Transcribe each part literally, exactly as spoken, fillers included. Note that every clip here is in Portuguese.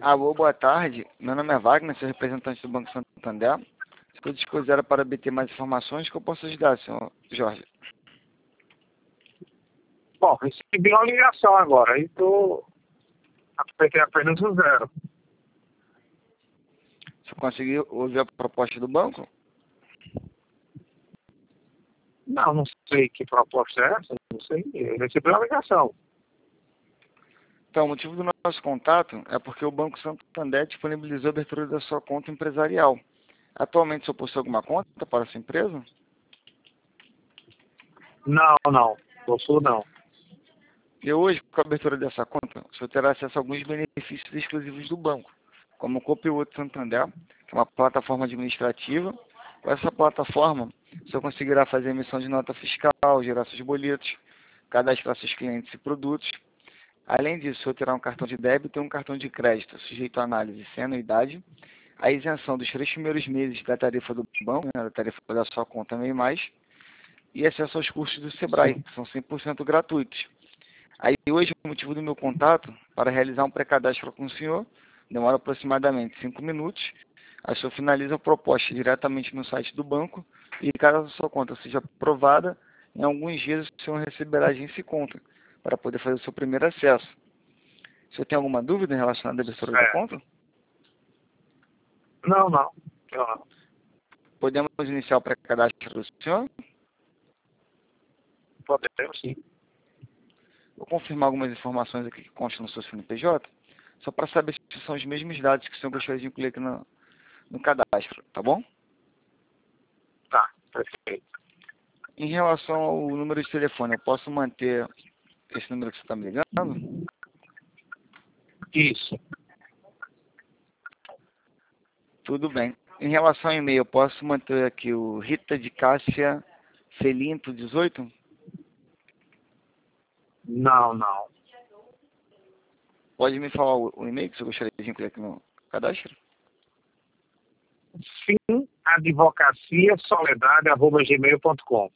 Alô, boa tarde. Meu nome é Wagner, sou representante do Banco Santander. Estou disposto para obter mais informações que eu posso ajudar, senhor Jorge. Bom, recebi uma ligação agora, aí tô apertei apenas o zero. Você conseguiu ouvir a proposta do banco? Não, não sei que proposta é essa, não sei. Eu recebi uma ligação. Então, o motivo do nosso contato é porque o Banco Santander disponibilizou a abertura da sua conta empresarial. Atualmente, o senhor possui alguma conta para a sua empresa? Não, não. Possuo não. E hoje, com a abertura dessa conta, o senhor terá acesso a alguns benefícios exclusivos do banco, como o Copilot Santander, que é uma plataforma administrativa. Com essa plataforma, o senhor conseguirá fazer emissão de nota fiscal, gerar seus boletos, cadastrar seus clientes e produtos. Além disso, o senhor terá um cartão de débito e um cartão de crédito, sujeito à análise sem anuidade, a isenção dos três primeiros meses da tarifa do banco, né, da tarifa da sua conta MEI mais, e acesso aos cursos do Sebrae, Sim. que são cem por cento gratuitos. Aí hoje, o motivo do meu contato, para realizar um pré-cadastro com o senhor, demora aproximadamente cinco minutos. Aí o senhor finaliza a proposta diretamente no site do banco e caso a sua conta seja aprovada, em alguns dias o senhor receberá a agência e conta para poder fazer o seu primeiro acesso. O senhor tem alguma dúvida em relação à abertura da É. conta? Não, não. Não, não. Podemos iniciar o pré-cadastro do senhor? Podemos sim. Vou confirmar algumas informações aqui que constam no seu C N P J, só para saber se são os mesmos dados que o senhor gostaria de incluir aqui no, no cadastro, tá bom? Tá, perfeito. Em relação ao número de telefone, eu posso manter esse número que você está me ligando? Isso. Tudo bem. Em relação ao e-mail, eu posso manter aqui o Rita de Cássia Felinto dezoito? Não, não. Pode me falar o, o e-mail que você gostaria de incluir aqui no cadastro? Sim, advocacia soledade arroba gmail ponto com.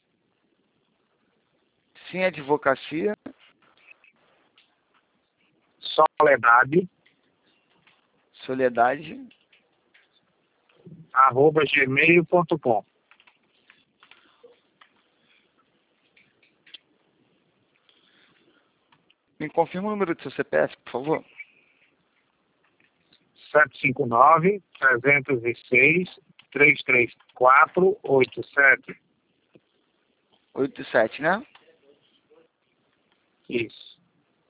Sim, advocacia, Soledade soledade, arroba gmail ponto com. me confirma o número do seu C P F, por favor. sete cinco nove, trezentos e seis, trezentos e trinta e quatro, oitenta e sete. oitenta e sete, né? Isso.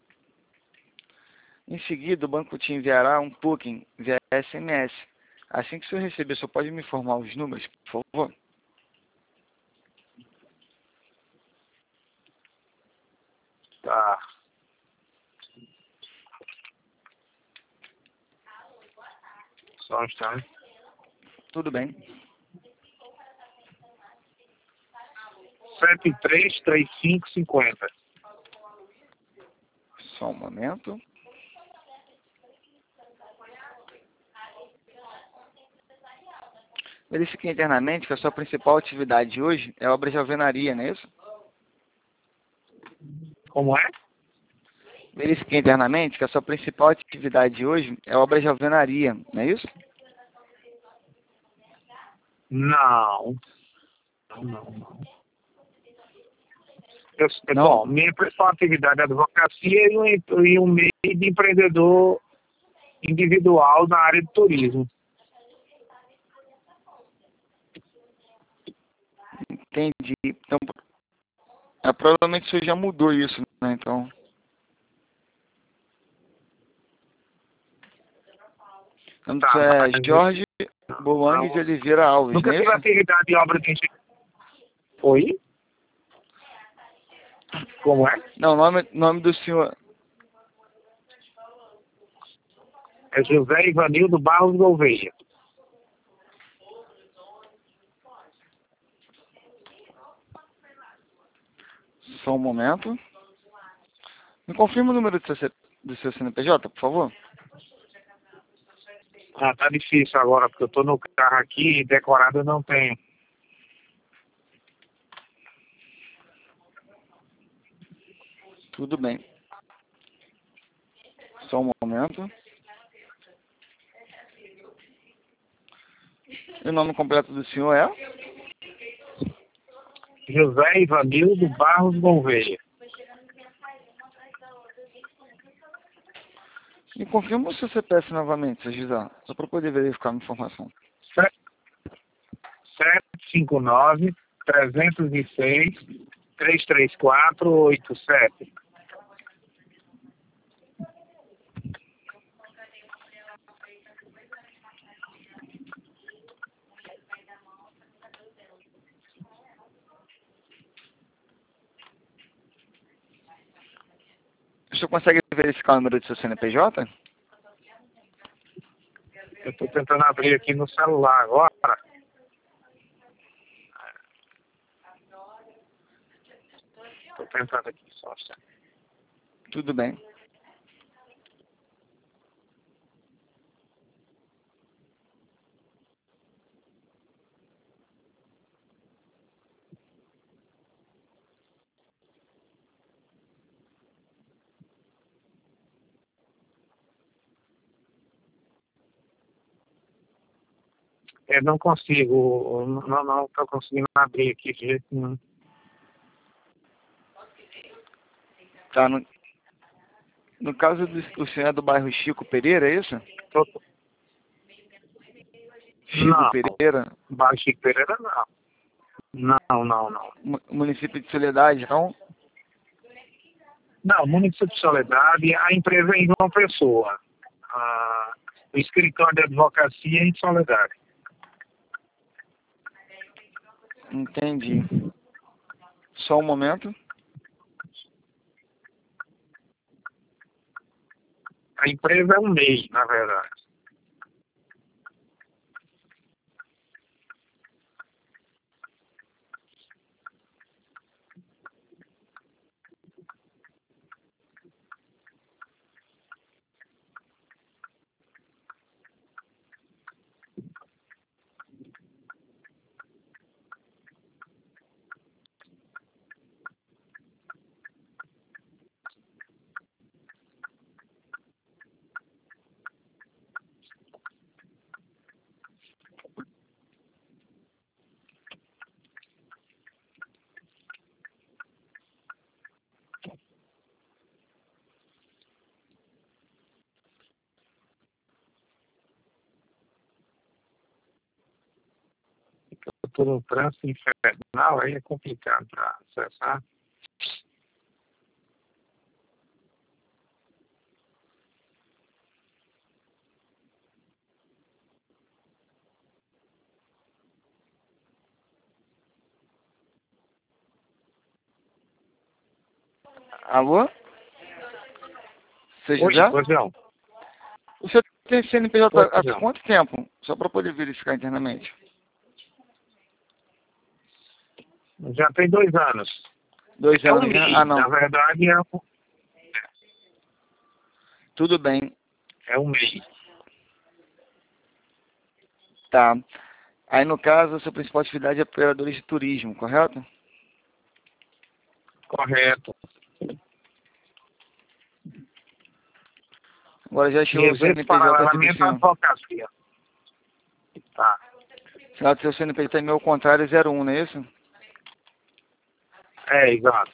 Em seguida, o banco te enviará um token via S M S. Assim que o senhor receber, só pode me informar os números, por favor? Tá. Só um instante. Tudo bem. sete três três cinco cinco zero. Só um momento. Verifique internamente que a sua principal atividade hoje é obra de alvenaria, não é isso? Como é? Verifique internamente que a sua principal atividade hoje é obra de alvenaria, não é isso? Não. Não, não, não. Eu, Não. Bom, minha principal atividade é advocacia e um, e um meio de empreendedor individual na área de turismo. Entendi. Então, é, provavelmente o senhor já mudou isso, né? Então, o nome do Tá, senhor é mas Jorge Boang não, de Oliveira Alves, nunca não é tive isso? atividade de obra de engenharia. Oi? Como é? Não, o nome, nome do senhor... É José Ivanildo Barros Gouveia. Só um momento. Me confirma o número do seu, C- do seu C N P J, por favor? Ah, tá difícil agora, porque eu tô no carro aqui e decorado eu não tenho. Tudo bem. Só um momento. E o nome completo do senhor é? José Ivanildo Barros Gouveia. Me confirma o seu C P F novamente, seu José, só para poder verificar a informação. sete cinco nove, três zero seis, três três quatro, oito sete. O senhor consegue verificar o número do seu C N P J? Eu estou tentando abrir aqui no celular agora. Estou tentando aqui só. Tudo bem. Eu não consigo, não não estou conseguindo abrir aqui de jeito nenhum. Tá, no, no caso do o senhor é do bairro Chico Pereira, é isso? Tô... Chico Não, Pereira? Bairro Chico Pereira não. Não, não, não. Mu- Município de Soledade, então? Não, município de Soledade, a empresa é em João Pessoa. Ah, o escritório de advocacia é em Soledade. Entendi. Só um momento. A empresa é um M E I, na verdade. Eu estou no trânsito infernal, aí é complicado para acessar. Alô? Seu Oi, José? Rosão. O senhor tem C N P J Oi, há Rosão. quanto tempo? Só para poder verificar internamente. Já tem dois anos. Dois É um anos, M né? E I, Ah, na não. verdade é um, Tudo bem. é um M E I. Tá. Aí, no caso, a sua principal atividade é operador de turismo, correto? Correto. Agora já E chegou o exerce C N P J aqui do paralelamente a senhor. advocacia. Tá. Final do seu C N P J é meu contrário, zero um, não é isso? É, exato.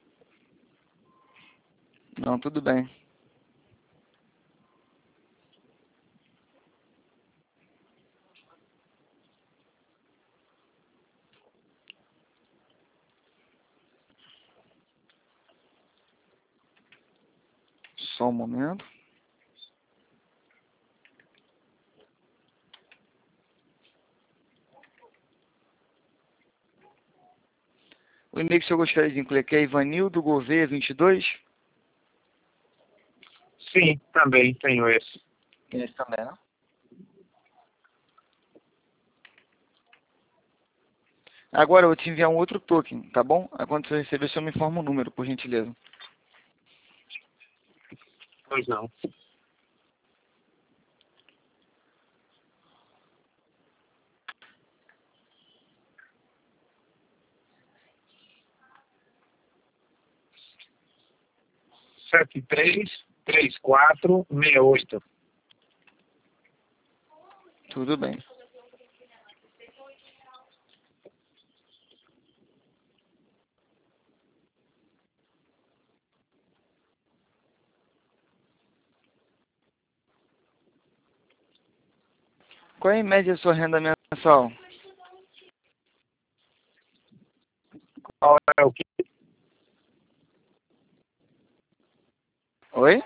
Não, tudo bem. Só um momento. O e-mail que o senhor gostaria de incluir aqui é Ivanildo Gouveia vinte e dois? Sim, também tenho esse. Tem esse também, né? Agora eu vou te enviar um outro token, tá bom? Aí quando você receber, o senhor me informa o número, por gentileza. Pois não. Sete três três quatro seis oito. Tudo bem. Qual é em média a sua renda mensal? Qual é o quê? Oi?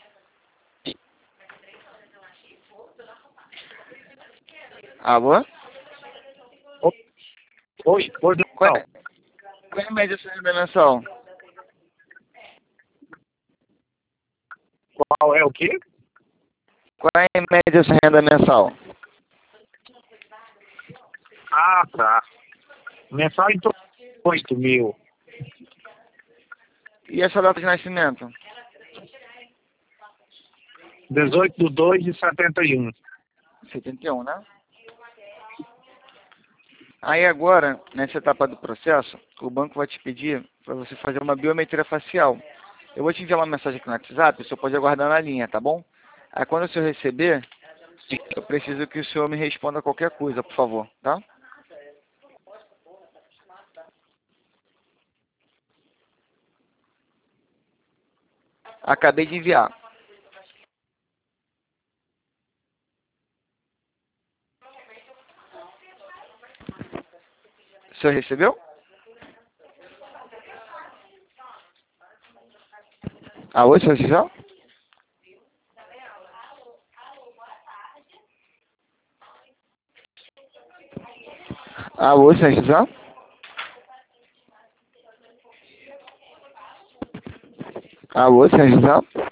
Alô? Oi, pois Qual não. é, qual é em média a sua renda mensal? Qual é o quê? Qual é em média a sua renda mensal? Ah, tá. Mensal em torno de oito mil. E a sua data de nascimento? dezoito de dois de setenta e um. setenta e um, né? Aí agora, nessa etapa do processo, o banco vai te pedir para você fazer uma biometria facial. Eu vou te enviar uma mensagem aqui no WhatsApp, o senhor pode aguardar na linha, tá bom? Aí quando o senhor receber, eu preciso que o senhor me responda qualquer coisa, por favor, tá? Acabei de enviar. O senhor recebeu? Alô, senhor Gisel? Alô, senhor Gisel? Alô, senhor Gisel?